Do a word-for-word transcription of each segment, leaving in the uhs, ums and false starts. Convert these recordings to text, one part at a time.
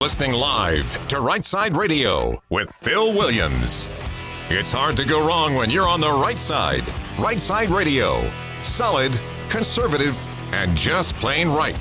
listening live to Right Side Radio with Phil Williams. It's hard to go wrong when you're on the right side. Right Side Radio. Solid, conservative, and just plain right.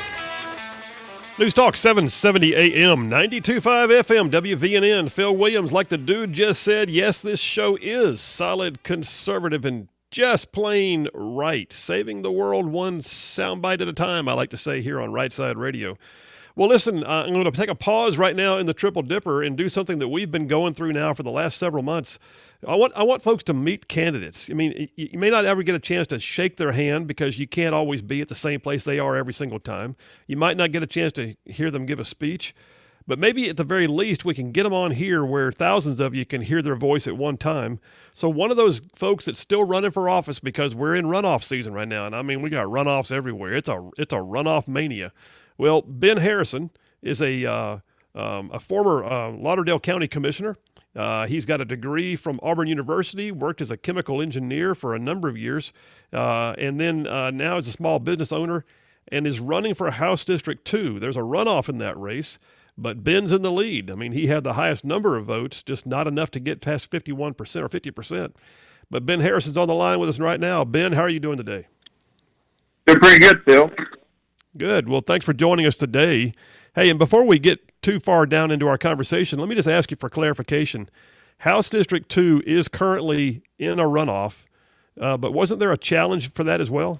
News Talk seven seventy A M, ninety-two point five F M, W V N N. Phil Williams, like the dude just said, yes, this show is solid, conservative, and just plain right. Saving the world one soundbite at a time, I like to say here on Right Side Radio. Well, listen, uh, I'm going to take a pause right now in the Triple Dipper and do something that we've been going through now for the last several months. I want I want folks to meet candidates. I mean, you, you may not ever get a chance to shake their hand because you can't always be at the same place they are every single time. You might not get a chance to hear them give a speech, but maybe at the very least we can get them on here where thousands of you can hear their voice at one time. So one of those folks that's still running for office, because we're in runoff season right now, and I mean, we got runoffs everywhere. It's a it's a runoff mania. Well, Ben Harrison is a uh, um, a former uh, Lauderdale County Commissioner. Uh, he's got a degree from Auburn University, worked as a chemical engineer for a number of years, uh, and then uh, now is a small business owner and is running for House District two. There's a runoff in that race, but Ben's in the lead. I mean, he had the highest number of votes, just not enough to get past fifty-one percent or fifty percent. But Ben Harrison's on the line with us right now. Ben, how are you doing today? Doing pretty good, Phil. Good. Well, thanks for joining us today. Hey, and before we get too far down into our conversation, let me just ask you for clarification. House District two is currently in a runoff, uh, but wasn't there a challenge for that as well?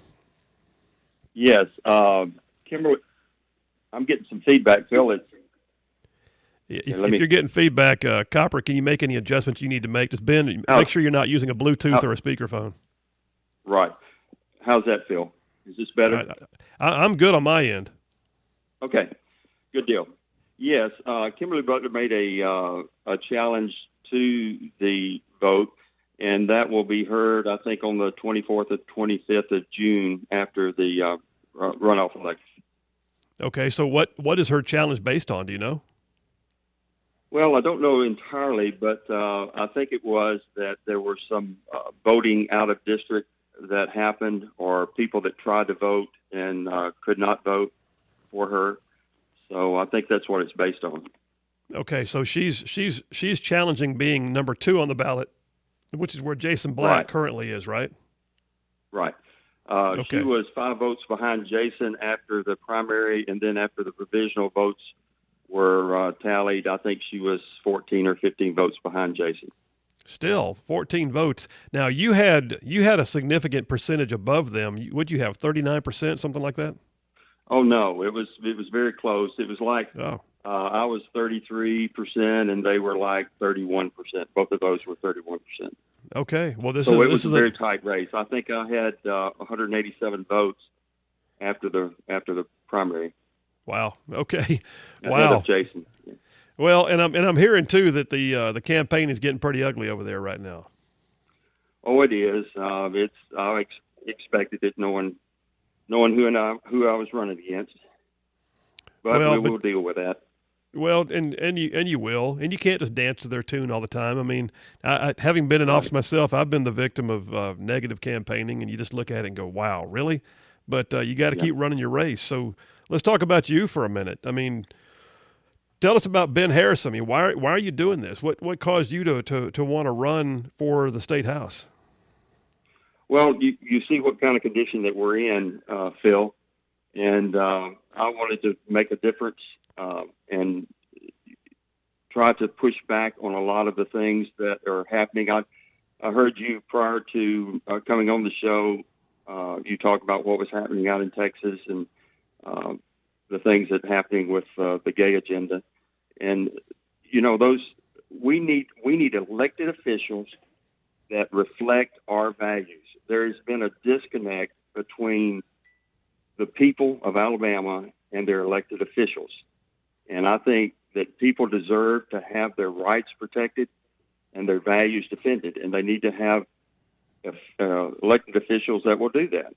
Yes. Uh, Kimberly, I'm getting some feedback, Phil. It's, if, yeah, if me, you're getting feedback, uh, Copper, can you make any adjustments you need to make? Just Ben, oh, make sure you're not using a Bluetooth oh, or a speakerphone. Right. How's that, Phil? Is this better? I, I, I'm good on my end. Okay. Good deal. Yes, uh, Kimberly Butler made a uh, a challenge to the vote, and that will be heard, I think, on the twenty-fourth or twenty-fifth of June after the uh, runoff election. Okay, so what, what is her challenge based on? Do you know? Well, I don't know entirely, but uh, I think it was that there were some uh, voting out of district that happened, or people that tried to vote and uh, could not vote for her. So I think that's what it's based on. Okay, so she's she's she's challenging being number two on the ballot, which is where Jason Black right. currently is, right? Right. Uh, okay. She was five votes behind Jason after the primary, and then after the provisional votes were uh, tallied, I think she was fourteen or fifteen votes behind Jason. Still, fourteen votes. Now, you had you had a significant percentage above them. Would you have thirty-nine percent, something like that? Oh, no, it was it was very close. It was like oh. uh, I was thirty-three percent, and they were like thirty-one percent. Both of those were thirty-one percent. Okay, well, this so is it this was is a very a... tight race. I think I had uh, one hundred eighty-seven votes after the after the primary. Wow. Okay. Ahead wow. of Jason. Yeah. Well, and I'm and I'm hearing too that the uh, the campaign is getting pretty ugly over there right now. Oh, it is. Uh, it's I ex- expected it, knowing knowing who and I who I was running against. But well, we but, will deal with that. Well, and, and you and you will, and you can't just dance to their tune all the time. I mean, I, I, having been in office myself, I've been the victim of uh, negative campaigning, and you just look at it and go, "Wow, really?" But uh, you got to yeah. keep running your race. So let's talk about you for a minute. I mean, tell us about Ben Harrison. I mean, why why are you doing this? What what caused you to to, to want to run for the state house? Well, you you see what kind of condition that we're in, uh, Phil, and uh, I wanted to make a difference. Uh, and try to push back on a lot of the things that are happening. I, I heard you prior to uh, coming on the show, uh, you talk about what was happening out in Texas and uh, the things that are happening with uh, the gay agenda. And, you know, those we need we need elected officials that reflect our values. There has been a disconnect between the people of Alabama and their elected officials. And I think that people deserve to have their rights protected and their values defended, and they need to have uh, elected officials that will do that.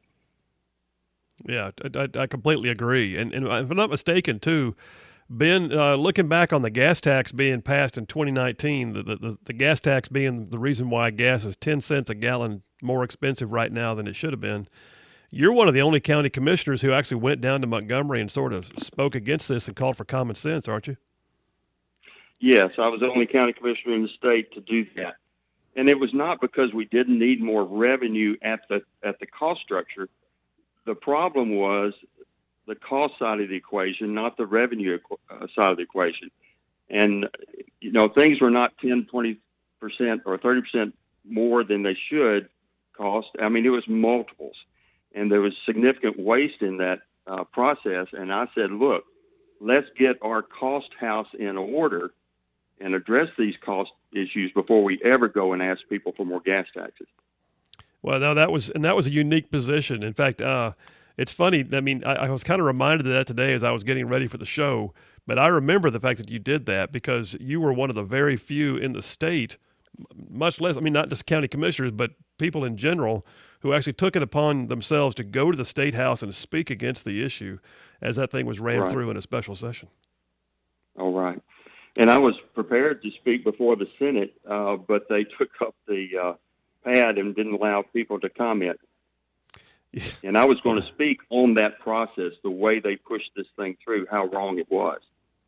Yeah, I, I completely agree. And, and if I'm not mistaken, too, Ben, uh, looking back on the gas tax being passed in twenty nineteen, the, the, the gas tax being the reason why gas is ten cents a gallon more expensive right now than it should have been, you're one of the only county commissioners who actually went down to Montgomery and sort of spoke against this and called for common sense, aren't you? Yes, I was the only county commissioner in the state to do that. And it was not because we didn't need more revenue at the at the cost structure. The problem was the cost side of the equation, not the revenue uh, side of the equation. And, you know, things were not ten, twenty percent or thirty percent more than they should cost. I mean, it was multiples. And there was significant waste in that uh, process. And I said, look, let's get our cost house in order and address these cost issues before we ever go and ask people for more gas taxes. Well, no, that was, and that was a unique position. In fact, uh, it's funny. I mean, I, I was kind of reminded of that today as I was getting ready for the show, but I remember the fact that you did that because you were one of the very few in the state, much less, I mean, not just county commissioners, but people in general who actually took it upon themselves to go to the state house and speak against the issue as that thing was ran Right. through in a special session. All right. And I was prepared to speak before the Senate, uh, but they took up the uh, pad and didn't allow people to comment. Yeah. And I was going to speak on that process, the way they pushed this thing through, how wrong it was.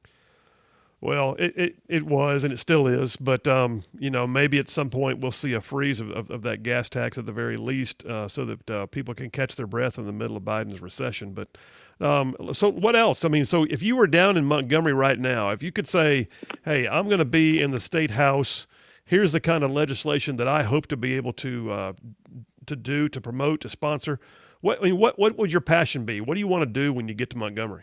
Well, it, it, it was, and it still is, but, um, you know, maybe at some point we'll see a freeze of, of, of that gas tax at the very least uh, so that uh, people can catch their breath in the middle of Biden's recession. But um, so what else? I mean, so if you were down in Montgomery right now, if you could say, hey, I'm going to be in the state house, here's the kind of legislation that I hope to be able to uh, to do, to promote, to sponsor, what, I mean, what, what would your passion be? What do you want to do when you get to Montgomery?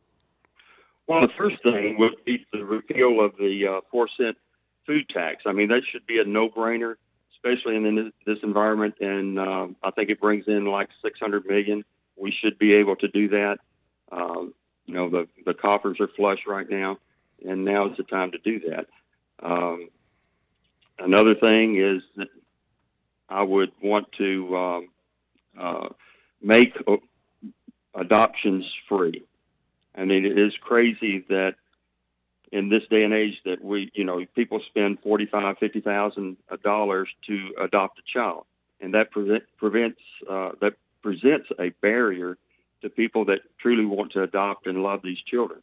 Well, the first thing would be the repeal of the uh, four cent food tax. I mean, that should be a no-brainer, especially in this, this environment. And uh, I think it brings in like six hundred million dollars. We should be able to do that. Um, you know, the, the coffers are flush right now, and now is the time to do that. Um, another thing is that I would want to um, uh, make uh, adoptions free. I mean, it is crazy that in this day and age that we, you know, people spend forty-five thousand dollars, fifty thousand dollars to adopt a child, and that prevent, prevents uh, that presents a barrier to people that truly want to adopt and love these children.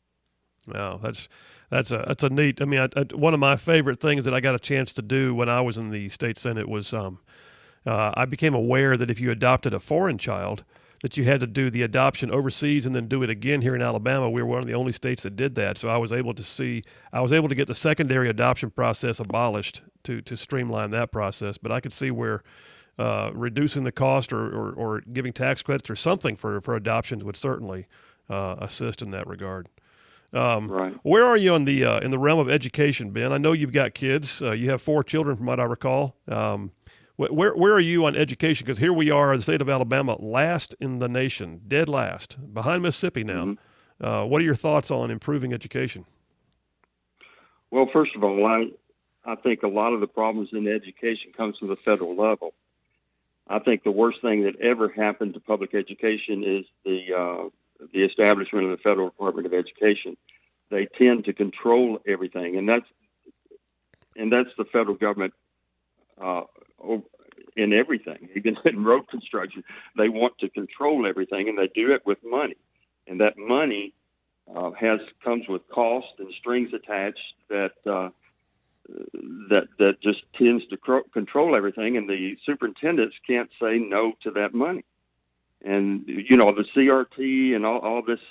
Wow, that's that's a that's a neat. I mean, I, I, one of my favorite things that I got a chance to do when I was in the state senate was um, uh, I became aware that if you adopted a foreign child, that you had to do the adoption overseas and then do it again here in Alabama. We were one of the only states that did that. So I was able to see, I was able to get the secondary adoption process abolished to to streamline that process. But I could see where uh, reducing the cost or, or, or giving tax credits or something for, for adoptions would certainly uh, assist in that regard. Um, right. Where are you on the uh, in the realm of education, Ben? I know you've got kids. Uh, you have four children, from what I recall. Um, Where where are you on education? Because here we are, the state of Alabama, last in the nation, dead last, behind Mississippi now. Mm-hmm. Uh, what are your thoughts on improving education? Well, first of all, I I think a lot of the problems in education comes from the federal level. I think the worst thing that ever happened to public education is the uh, the establishment of the Federal Department of Education. They tend to control everything, and that's and that's the federal government. Uh, in everything, even in road construction, they want to control everything, and they do it with money. And that money uh, has comes with cost and strings attached that uh, that that just tends to cro- control everything. And the superintendents can't say no to that money. And you know, the C R T and all, all this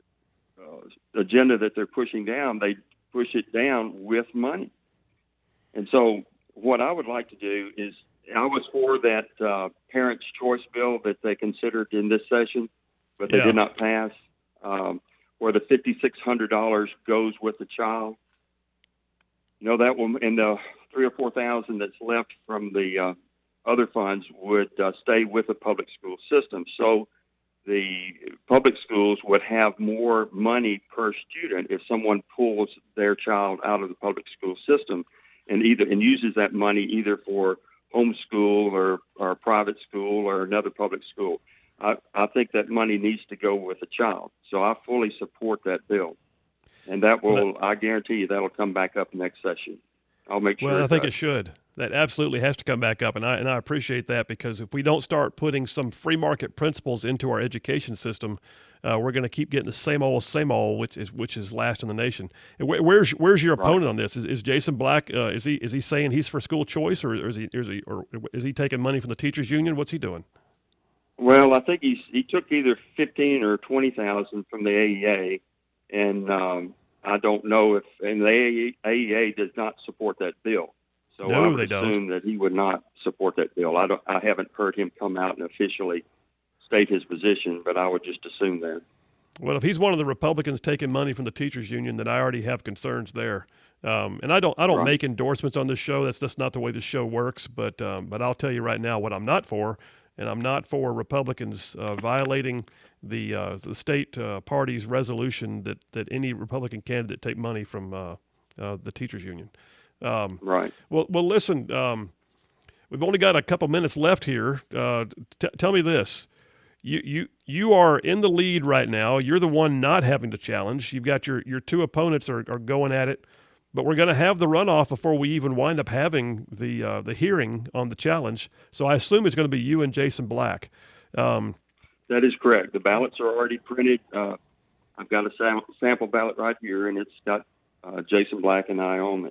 uh, agenda that they're pushing down, they push it down with money. And so, what I would like to do is, I was for that uh, parents' choice bill that they considered in this session, but they yeah. did not pass, um, where the five thousand six hundred dollars goes with the child. You know, that will, and the three or four thousand that's left from the uh, other funds would uh, stay with the public school system. So the public schools would have more money per student if someone pulls their child out of the public school system and either and uses that money either for homeschool or, or private school or another public school. I, I think that money needs to go with the child. So I fully support that bill. And that will, well, I guarantee you, that'll come back up next session. I'll make sure. Well, I think does. it should. That absolutely has to come back up. And I, and I appreciate that, because if we don't start putting some free market principles into our education system, uh, we're going to keep getting the same old, same old, which is which is last in the nation. And where, where's where's your Right. opponent on this? Is, is Jason Black? Uh, is he is he saying he's for school choice, or, or is he or is he or is he taking money from the teachers union? What's he doing? Well, I think he's, he took either fifteen or twenty thousand from the A E A, and um, I don't know if and the A E A does not support that bill. So No, I would they don't. assume that he would not support that bill. I don't. I haven't heard him come out and officially state his position, but I would just assume that. Well, if he's one of the Republicans taking money from the teachers union, then I already have concerns there. Um, and I don't I don't Right. make endorsements on this show. That's just not the way the show works. But um, but I'll tell you right now what I'm not for, and I'm not for Republicans uh, violating the uh, the state uh, party's resolution that, that any Republican candidate take money from uh, uh, the teachers union. Um, Right. well, well, listen. Um, we've only got a couple minutes left here. Uh, t- tell me this: you you you are in the lead right now. You're the one not having to challenge. You've got your your two opponents are, are going at it, but we're going to have the runoff before we even wind up having the uh, the hearing on the challenge. So I assume it's going to be you and Jason Black. Um, That is correct. The ballots are already printed. Uh, I've got a sam- sample ballot right here, and it's got uh, Jason Black and I on it.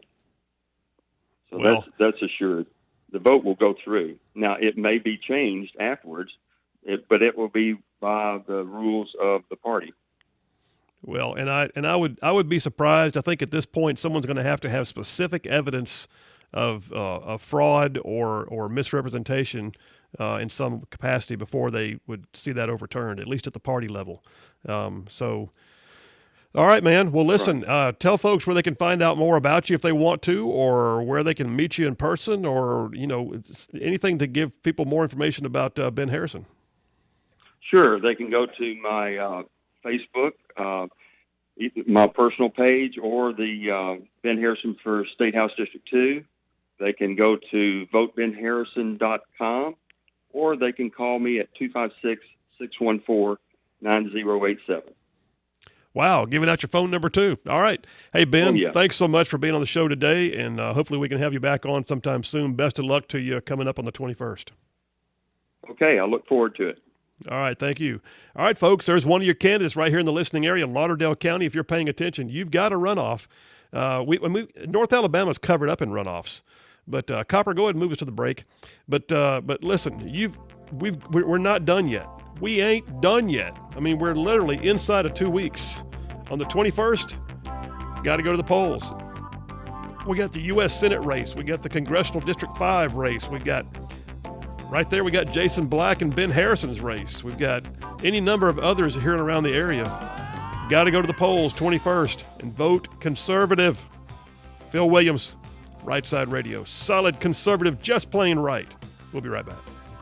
So Well- that's that's assured. The vote will go through. Now, it may be changed afterwards, it, but it will be by the rules of the party. Well, and I and I would I would be surprised. I think at this point, someone's going to have to have specific evidence of uh, of fraud or or misrepresentation uh, in some capacity before they would see that overturned, at least at the party level. Um, so, all right, man. Well, listen. Uh, tell folks where they can find out more about you if they want to, or where they can meet you in person, or you know it's- anything to give people more information about uh, Ben Harrison. Sure, they can go to my uh, Facebook, uh, my personal page, or the uh, Ben Harrison for State House District two. They can go to vote ben harrison dot com, or they can call me at two five six, six one four, nine zero eight seven. Wow, giving out your phone number too. All right. Hey, Ben, Oh, yeah. thanks so much for being on the show today, and uh, hopefully we can have you back on sometime soon. Best of luck to you coming up on the twenty-first. Okay, I look forward to it. All right, thank you. All right, folks, there's one of your candidates right here in the listening area, Lauderdale County. If you're paying attention, you've got a runoff. Uh, we, when we North Alabama's covered up in runoffs. But uh, Copper, go ahead and move us to the break. But uh, but listen, you've we've we're we're not done yet. We ain't done yet. I mean, we're literally inside of two weeks. On the twenty-first, got to go to the polls. We got the U S Senate race. We got the Congressional District five race. We got right there. We got Jason Black and Ben Harrison's race. We've got any number of others here and around the area. Got to go to the polls twenty-first and vote conservative. Phil Williams, Right Side Radio. Solid conservative, just plain right. We'll be right back.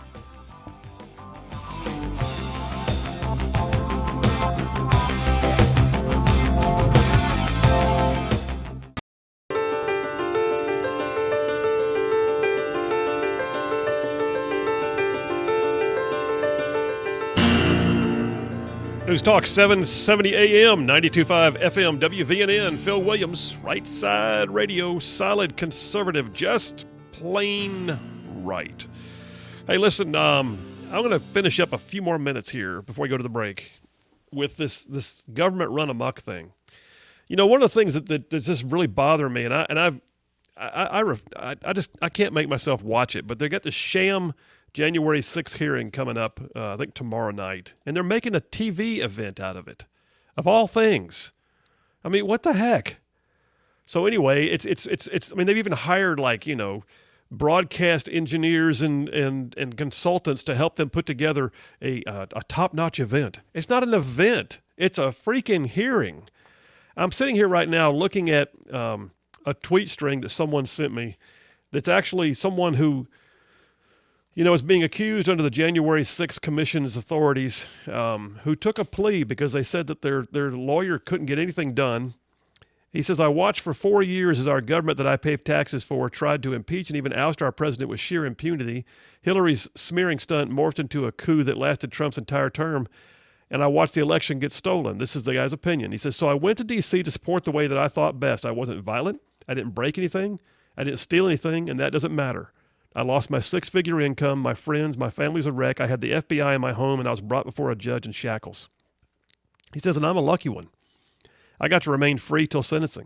News Talk seven seventy A M, ninety-two point five F M, W V N N. Phil Williams, Right Side Radio, solid conservative, just plain right. Hey, listen, um, I'm going to finish up a few more minutes here before we go to the break with this this government run amok thing. You know, one of the things that, that that's just really bothering me, and I and I I, I, ref, I I just I can't make myself watch it, but they got this sham January sixth hearing coming up, uh, I think tomorrow night, and they're making a T V event out of it, of all things. I mean, what the heck? So anyway, it's it's it's it's. I mean, they've even hired like you know, broadcast engineers and and and consultants to help them put together a uh, a top-notch event. It's not an event; it's a freaking hearing. I'm sitting here right now looking at um, a tweet string that someone sent me. That's actually someone who, you know, is being accused under the January sixth Commission's authorities, um, who took a plea because they said that their their lawyer couldn't get anything done. He says, I watched for four years as our government that I pay taxes for tried to impeach and even oust our president with sheer impunity. Hillary's smearing stunt morphed into a coup that lasted Trump's entire term, and I watched the election get stolen. This is the guy's opinion. He says, so I went to D C to support the way that I thought best. I wasn't violent. I didn't break anything. I didn't steal anything, and that doesn't matter. I lost my six-figure income, my friends, my family's a wreck. I had the F B I in my home, and I was brought before a judge in shackles. He says, and I'm a lucky one. I got to remain free till sentencing.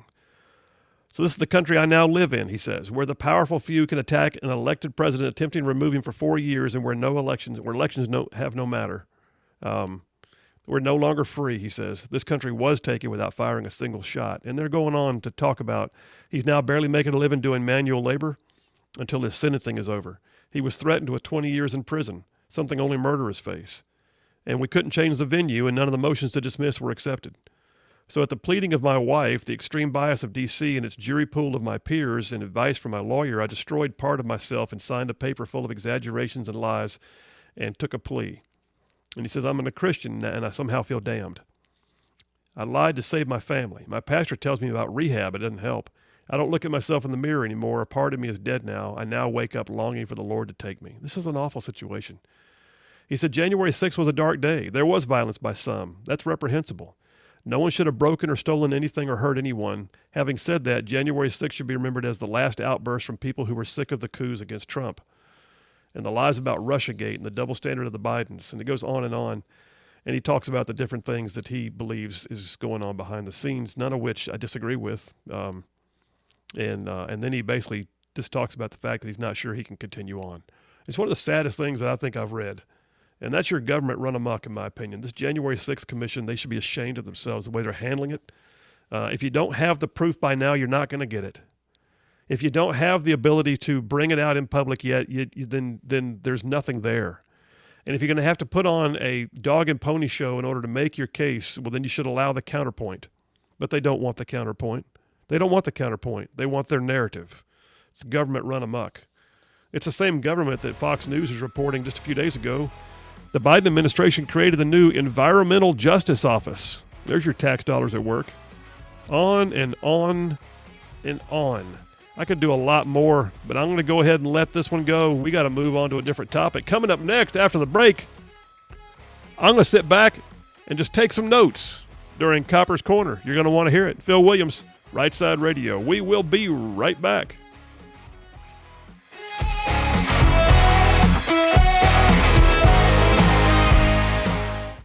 So this is the country I now live in, he says, where the powerful few can attack an elected president, attempting to remove him for four years, and where no elections, where elections no, have no matter. Um, we're no longer free, he says. This country was taken without firing a single shot. And they're going on to talk about he's now barely making a living doing manual labor until his sentencing is over. He was threatened with twenty years in prison, something only murderers face. And we couldn't change the venue, and none of the motions to dismiss were accepted. So at the pleading of my wife, the extreme bias of D C and its jury pool of my peers, and advice from my lawyer, I destroyed part of myself and signed a paper full of exaggerations and lies and took a plea. And he says, I'm a Christian and I somehow feel damned. I lied to save my family. My pastor tells me about rehab. It doesn't help. I don't look at myself in the mirror anymore. A part of me is dead now. I now wake up longing for the Lord to take me. This is an awful situation. He said, January sixth was a dark day. There was violence by some. That's reprehensible. No one should have broken or stolen anything or hurt anyone. Having said that, January sixth should be remembered as the last outburst from people who were sick of the coups against Trump and the lies about Russiagate and the double standard of the Bidens. And it goes on and on. And he talks about the different things that he believes is going on behind the scenes, none of which I disagree with. Um, and uh, and then he basically just talks about the fact that he's not sure he can continue on. It's one of the saddest things that I think I've read. And that's your government run amok, in my opinion. This January sixth commission, they should be ashamed of themselves, the way they're handling it. Uh, if you don't have the proof by now, you're not going to get it. If you don't have the ability to bring it out in public yet, you, you, then then there's nothing there. And if you're going to have to put on a dog and pony show in order to make your case, well, then you should allow the counterpoint. But they don't want the counterpoint. They don't want the counterpoint. They want their narrative. It's government run amok. It's the same government that Fox News is reporting just a few days ago. The Biden administration created the new Environmental Justice Office. There's your tax dollars at work. On and on and on. I could do a lot more, but I'm going to go ahead and let this one go. We got to move on to a different topic. Coming up next after the break, I'm going to sit back and just take some notes during Copper's Corner. You're going to want to hear it. Phil Williams, Right Side Radio. We will be right back.